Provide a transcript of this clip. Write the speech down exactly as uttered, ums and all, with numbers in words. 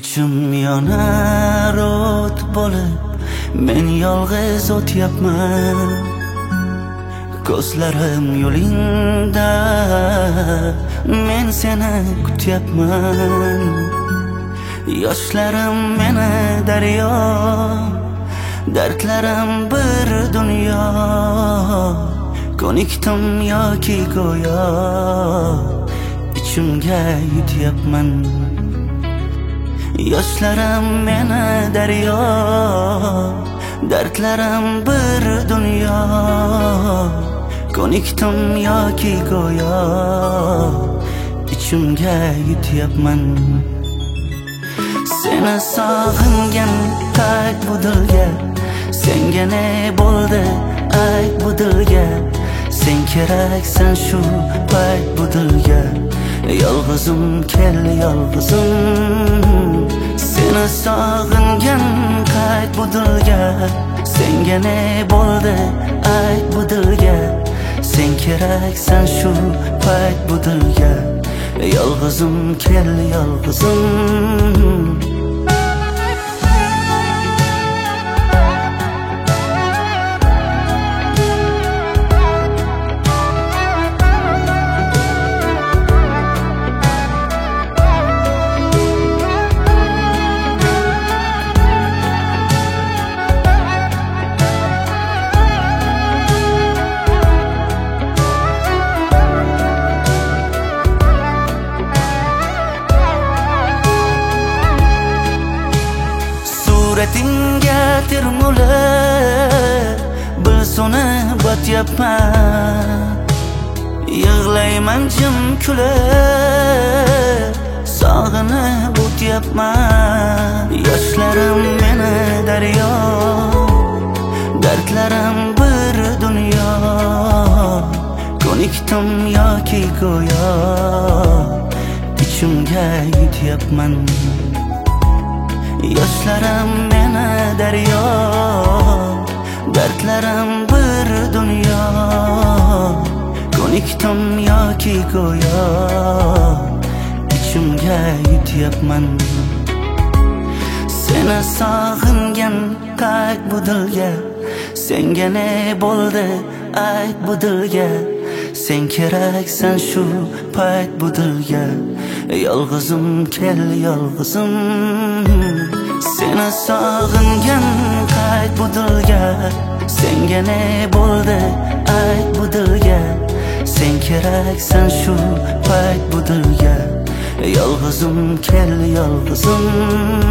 ichim yonar o't bo'lib, men yolg'iz o'tyapman. Ko'zlarim yo'lingda, men seni kutyapman. Yoshlarim meni daryo, dardlarim bir dunyo. Ko'nikdim yoki go'yo, ichimga yutyapman. Yoshlarim meni daryo, dardlarim bir dunyo. Ko'nikdim yoki go'yo, ichimga yutyapman. Seni sog'ingan tag bu dilga, senga ne bo'ldi ayt bu dilga. Sen keraksan shu payt bu dilga. Yolg'izim kel yolg'izim, seni sog'ingan qayt bu dilga. Senga ne bo'ldi ayt bu dilga. Sen keraksan shu payt bu dilga. Yolg'izim kel yolg'izim. Suratingga termulib, bilsoni botyapman. Yig'layman jim kulib, sog'inib o'tyapman. Yoshlarim meni daryo, dardlarim bir dunyo. Ko'nikdim yoki go'yo, ichimga yutyapman. Yoshlarim meni daryo, dardlarim bir dunyo. Ko'nikdim yoki go'yo, ichimga yutyapman. Seni sog'ingan qayt bu dilga. Senga ne bo'ldi ayt bu dilga. Sen keraksan shu payt bu dilga. Yolg'izim kel yolg'izim, seni sog'ingan qayt bu dilga. Senga ne bo'ldi ayt bu dilga. Sen keraksan shu payt bu dilga. Yolg'izim kel yolg'izim.